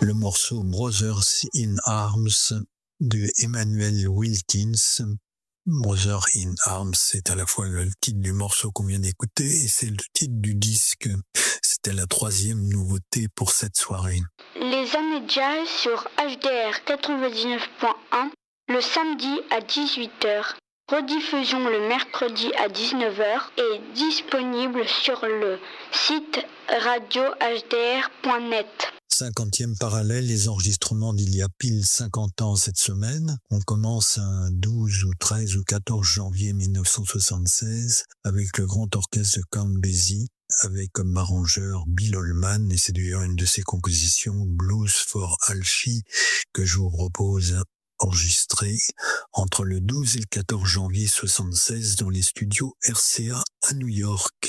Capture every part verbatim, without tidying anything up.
le morceau Brothers in Arms de Emmanuel Wilkins. Brothers in Arms, c'est à la fois le titre du morceau qu'on vient d'écouter et c'est le titre du disque. C'était la troisième nouveauté pour cette soirée. Les années jazz sur H D R quatre-vingt-dix-neuf point un le samedi à dix-huit heures. Rediffusion le mercredi à dix-neuf heures et disponible sur le site radio h d r point net. cinquantième parallèle, les enregistrements d'il y a pile cinquante ans cette semaine. On commence un douze ou treize ou quatorze janvier mille neuf cent soixante-seize avec le grand orchestre de Count Basie, avec comme arrangeur Bill Holman, et c'est d'ailleurs une de ses compositions, Blues for Alfie, que je vous propose enregistré entre le douze et le quatorze janvier soixante-seize dans les studios R C A à New York.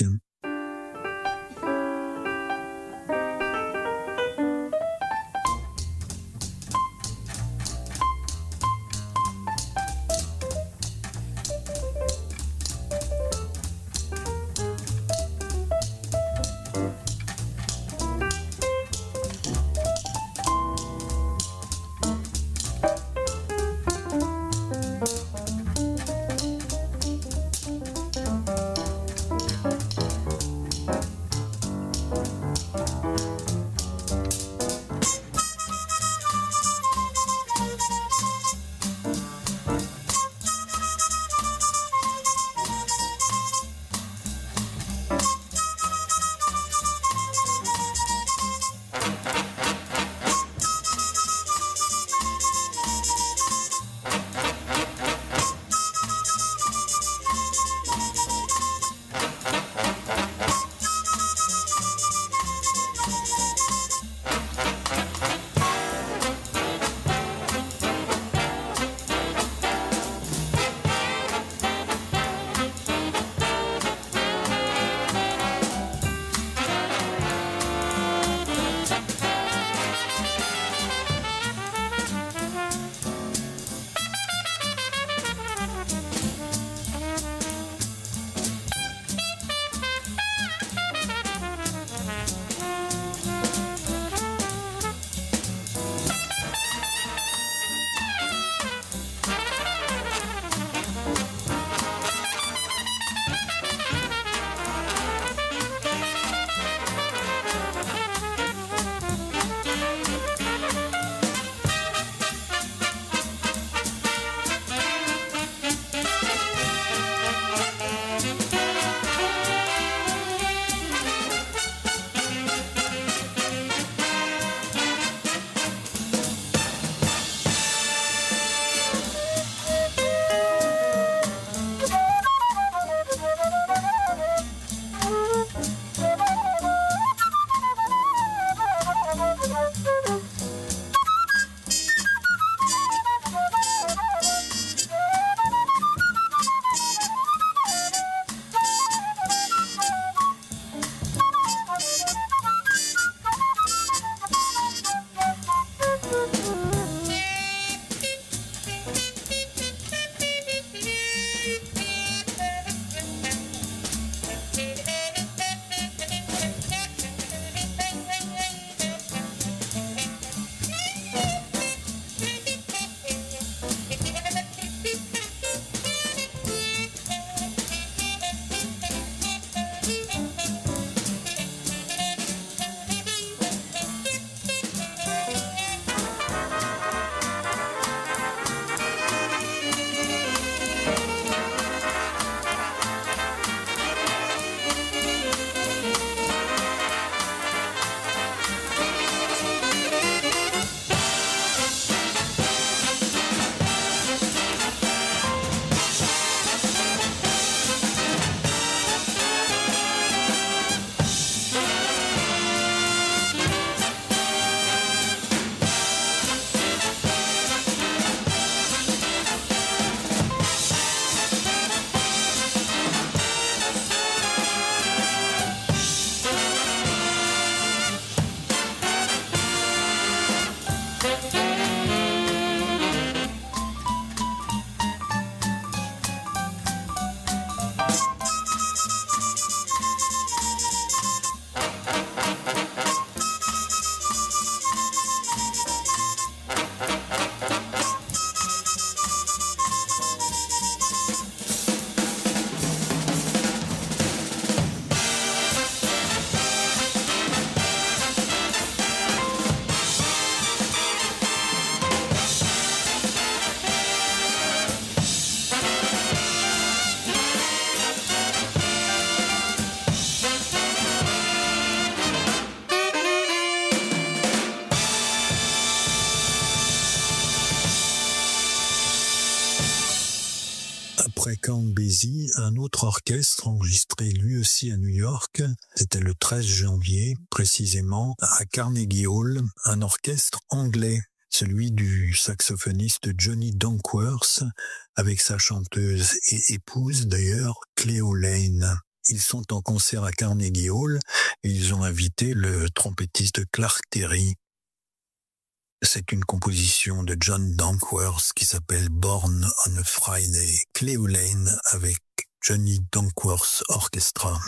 Polynésie, un autre orchestre enregistré lui aussi à New York. C'était le treize janvier, précisément, à Carnegie Hall, un orchestre anglais, celui du saxophoniste Johnny Dankworth, avec sa chanteuse et épouse d'ailleurs, Cleo Lane. Ils sont en concert à Carnegie Hall et ils ont invité le trompettiste Clark Terry. C'est une composition de John Dankworth qui s'appelle Born on a Friday. Cleo Lane avec Johnny Dankworth Orchestra.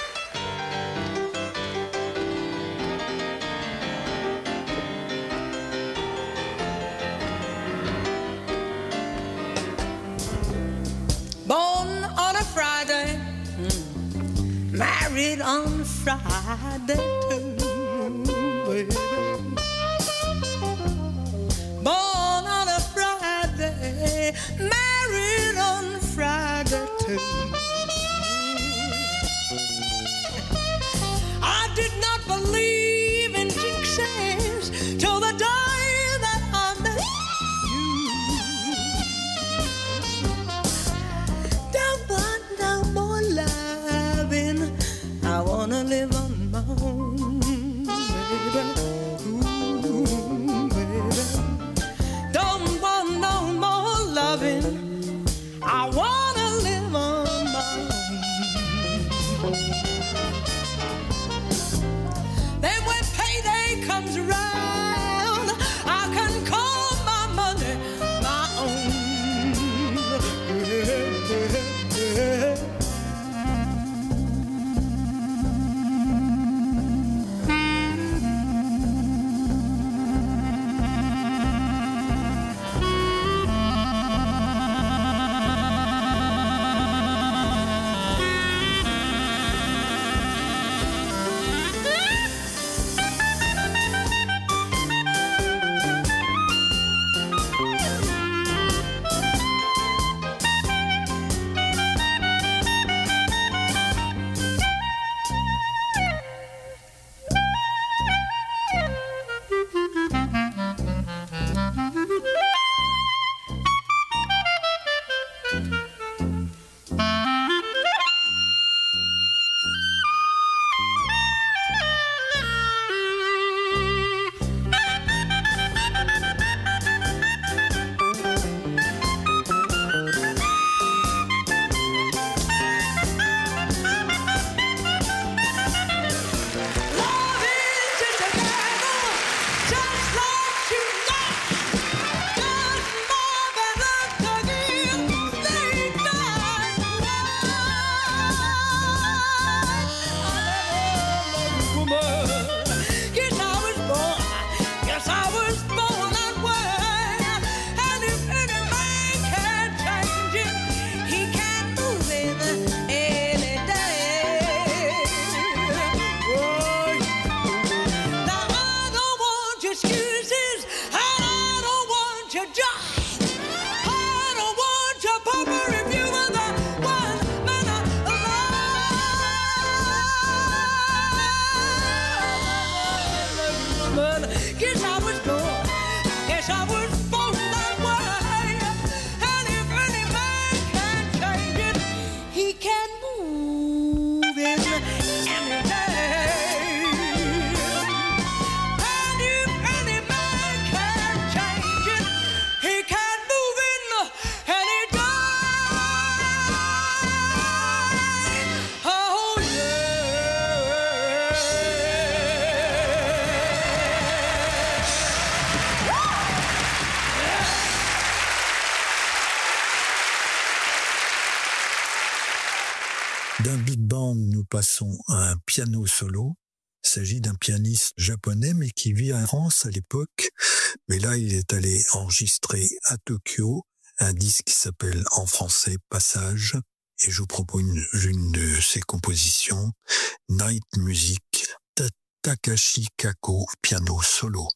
Born on a Friday, married on Friday too, baby. Born on a Friday, married on Friday too. I did not believe in jinxes till the day that I met you. Don't want no more loving, I wanna live on my own, baby. Ooh, baby. Don't want no more loving, I wanna live on my own. Then when payday comes around, I can call my money my own. D'un big band, nous passons à un piano solo. Il s'agit d'un pianiste japonais, mais qui vit en France à l'époque. Mais là, il est allé enregistrer à Tokyo un disque qui s'appelle en français Passage. Et je vous propose une, une de ses compositions, Night Music, Takashi Kako, piano solo.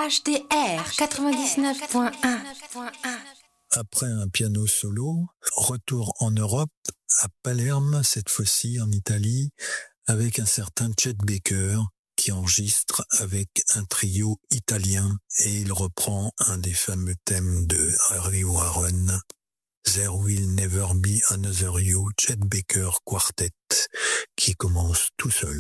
H D R quatre-vingt-dix-neuf point un. Après un piano solo, retour en Europe, à Palerme, cette fois-ci en Italie, avec un certain Chet Baker qui enregistre avec un trio italien et il reprend un des fameux thèmes de Harry Warren, There Will Never Be Another You, Chet Baker Quartet, qui commence tout seul.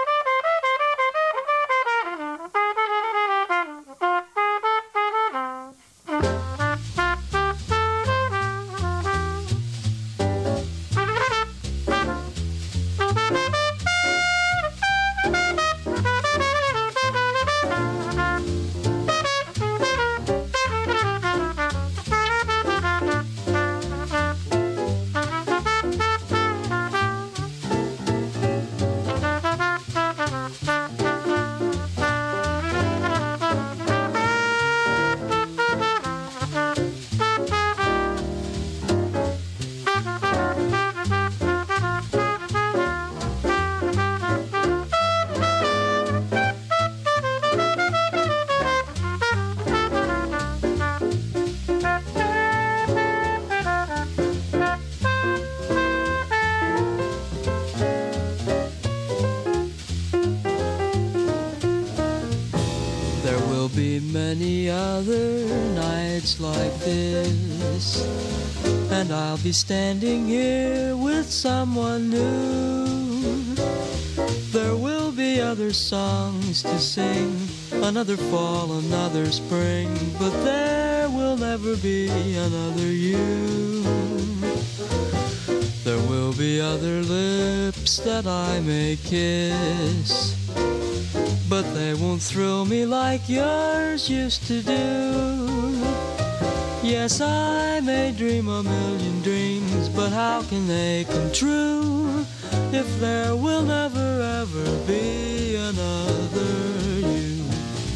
Many other nights like this, and I'll be standing here with someone new. There will be other songs to sing, another fall, another spring, but there will never be another you. There will be other lips that I may kiss, but they won't thrill me like yours used to do. Yes, I may dream a million dreams, but how can they come true if there will never ever be another you?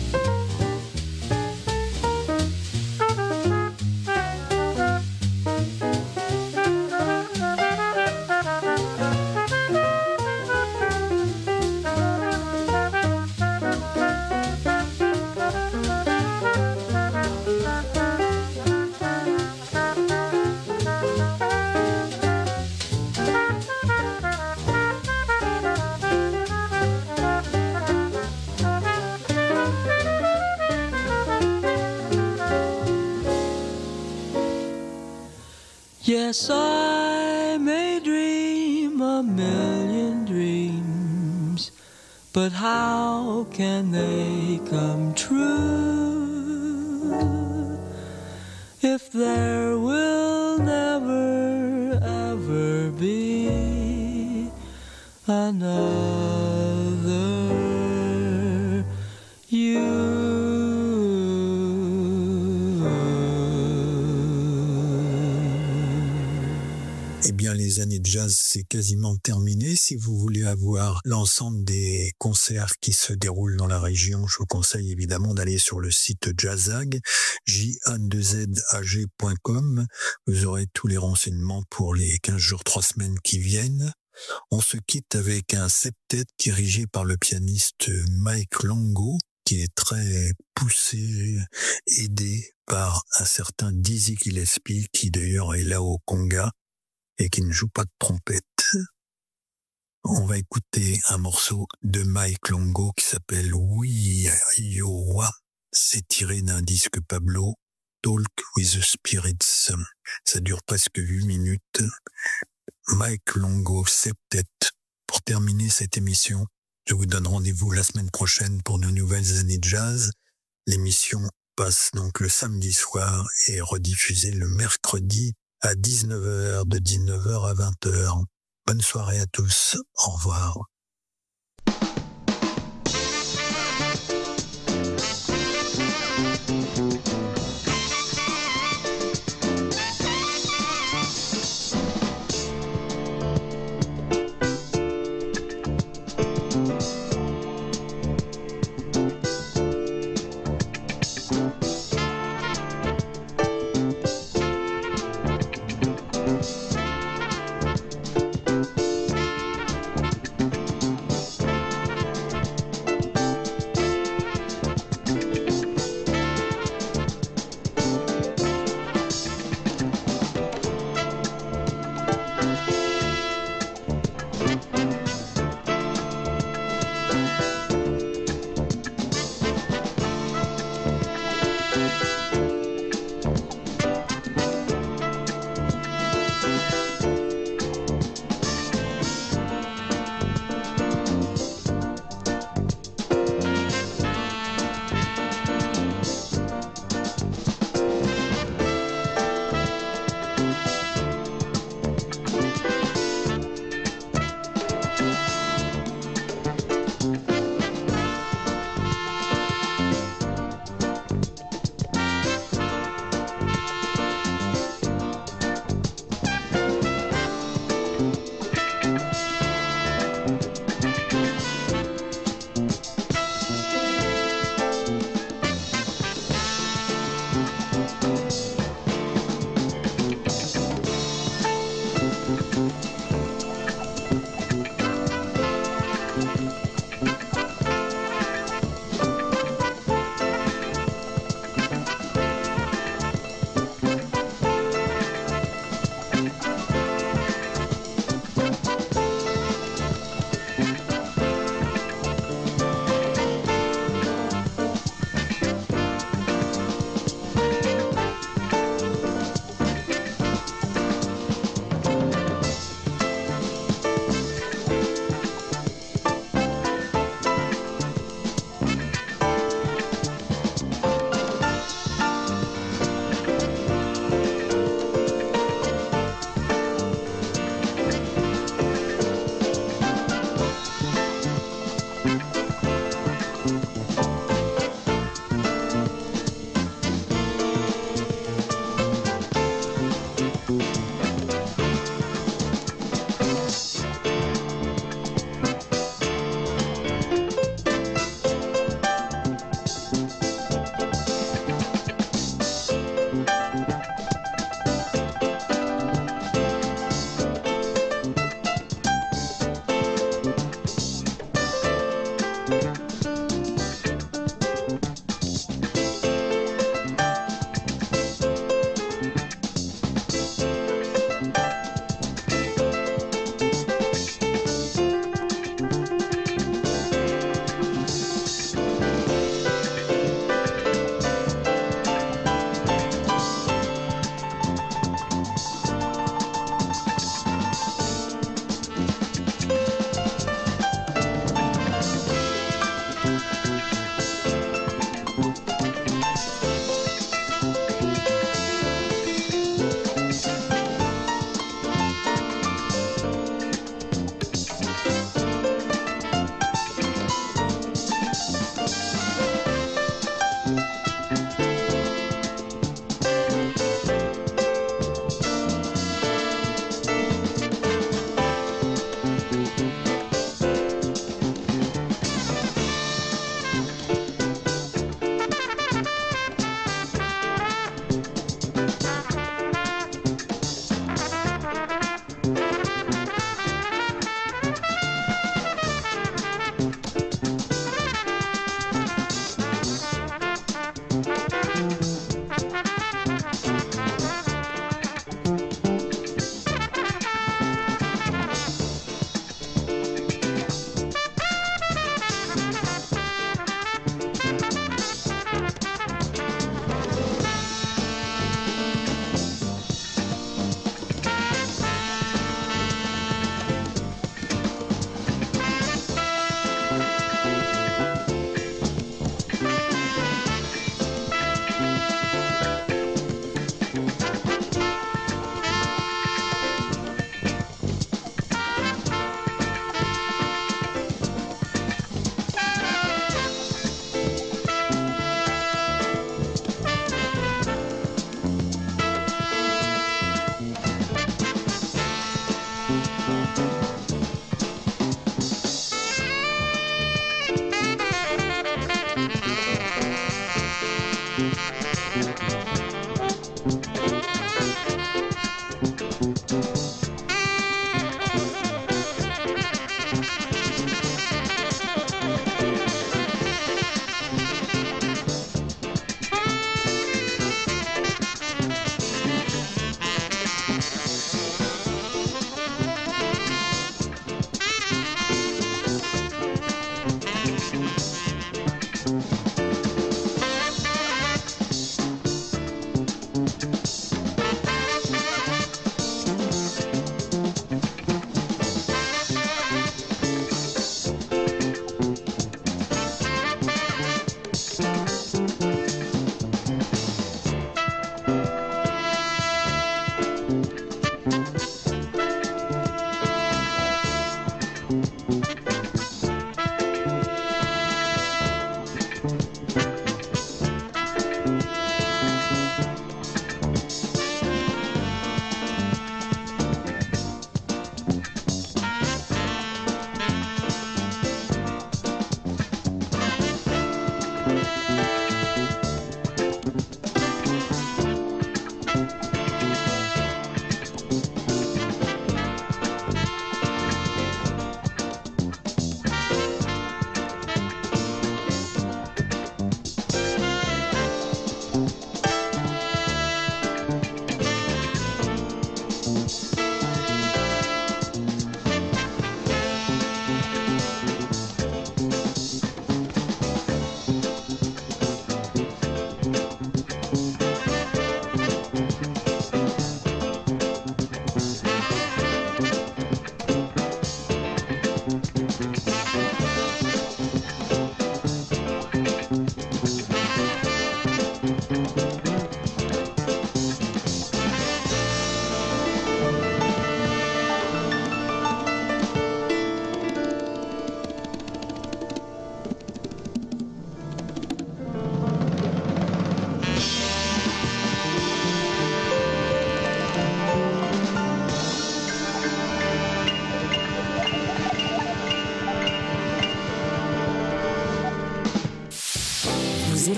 Yes, I may dream a million dreams, but how can they come true if there will never ever be another you? Eh bien, les années de jazz, c'est quasiment terminé. Si vous voulez avoir l'ensemble des concerts qui se déroulent dans la région, je vous conseille évidemment d'aller sur le site Jazzag, j a deux z a g point com. Vous aurez tous les renseignements pour les quinze jours, trois semaines qui viennent. On se quitte avec un septet dirigé par le pianiste Mike Longo, qui est très poussé, aidé par un certain Dizzy Gillespie, qui d'ailleurs est là au conga et qui ne joue pas de trompette. On va écouter un morceau de Mike Longo qui s'appelle Oui Iowa. C'est tiré d'un disque Pablo, Talk with the Spirits. Ça dure presque huit minutes. Mike Longo, septet. Pour terminer cette émission, je vous donne rendez-vous la semaine prochaine pour de nouvelles années de jazz. L'émission passe donc le samedi soir et est rediffusée le mercredi à dix-neuf heures, de dix-neuf heures à vingt heures. Bonne soirée à tous. Au revoir.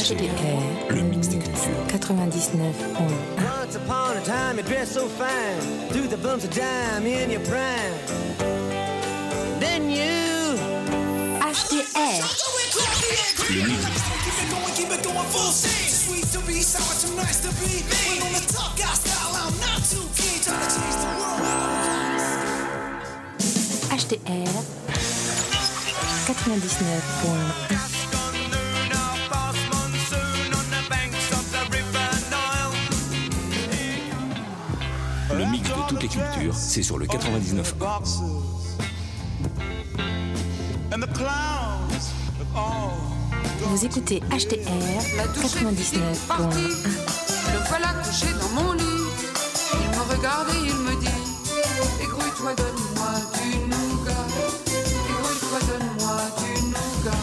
H D R, le mix des cultures. quatre-vingt-dix-neuf point un. Once upon a time, you dressed so fine, threw the bumps of dime in your prime. Then you H D R. Le mix. H D R quatre-vingt-dix-neuf point un. Le mix de toutes les cultures, c'est sur le quatre-vingt-dix-neuf point un. Vous écoutez H D R quatre-vingt-dix-neuf point un. Le voilà couché dans mon lit. Il me regarde et il me dit: égrouille-toi, donne-moi du nougat. Égrouille-toi, donne-moi du nougat.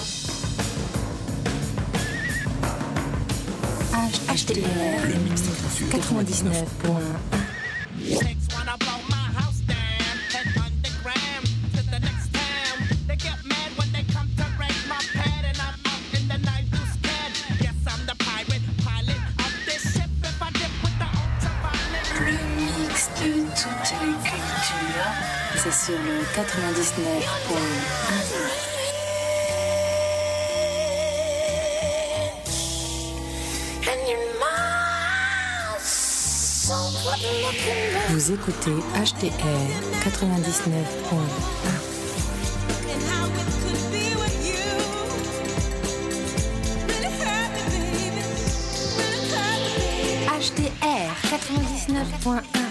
H D R Le mix des cultures. quatre-vingt-dix-neuf point un. C'est sur le quatre-vingt-dix-neuf point un. Vous écoutez H D R quatre-vingt-dix-neuf point un. H D R quatre-vingt-dix-neuf point un.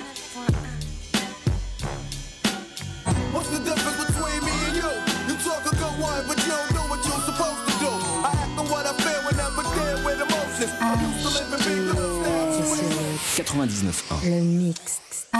What's the difference between me and you? You talk a good one, but you don't know what you're supposed to do. I act on what I feel when I'm there with emotions. I used to live in big little C'est sur le quatre-vingt-dix-neuf point un. le mix.